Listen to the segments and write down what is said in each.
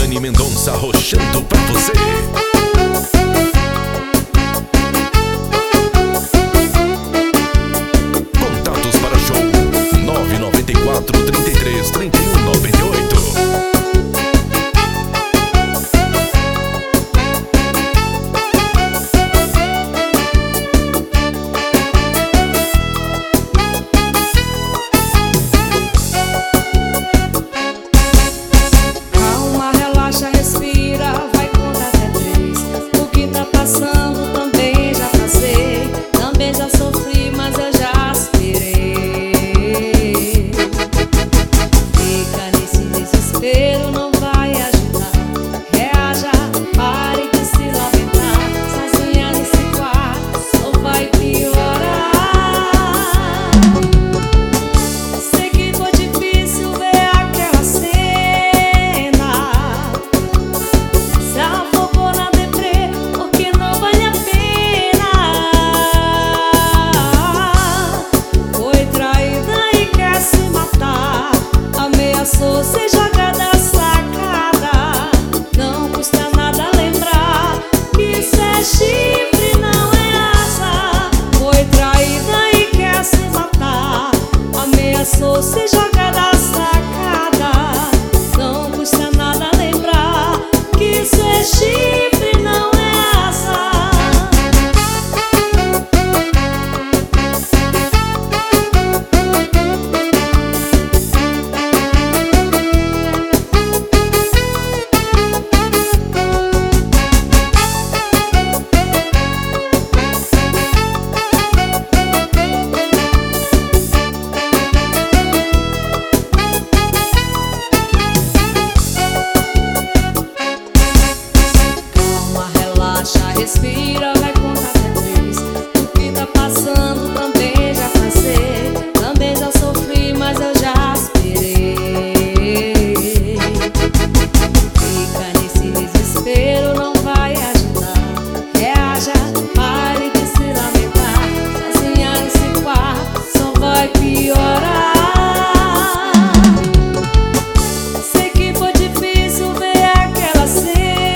Railane Mendonça arrochando pra você. Contatos para show 994 33 31 98. Respira, vai contar até 3. O que tá passando também já passei. Também já sofri, mas eu já esperei. Fica nesse desespero, não vai ajudar. Reaja, pare de se lamentar. Sozinha nesse quarto, só vai piorar. Sei que foi difícil ver aquela cena. Ser jogada sacada, não custa nada lembrar que isso é chifre, não é asa. Foi traída e quer se matar, ameaçou ser jogada sacada, não custa nada lembrar que isso é chifre, não é asa. Respira, vai contar até 3. O que tá passando também já passei. Também já sofri, mas eu já esperei. Fica nesse desespero, não vai ajudar. Reaja, pare de se lamentar. Sozinha nesse quarto, só vai piorar. Sei que foi difícil ver aquela cena.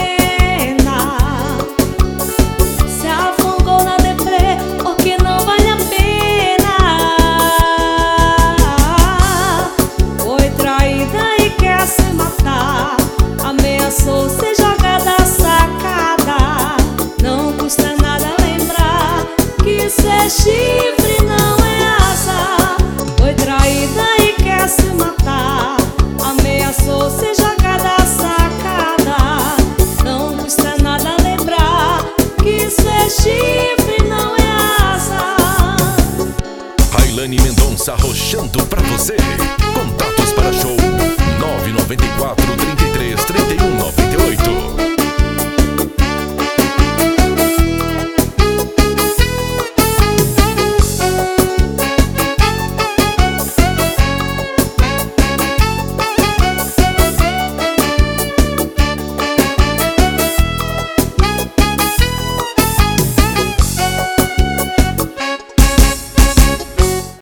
Ameaçou ser jogada sacada, não custa nada lembrar que isso é chifre, não é asa. Foi traída e quer se matar, ameaçou ser jogada sacada, não custa nada lembrar que isso é chifre, não é asa. Railane Mendonça arrochando pra você. Contatos para show 994 33 31 98.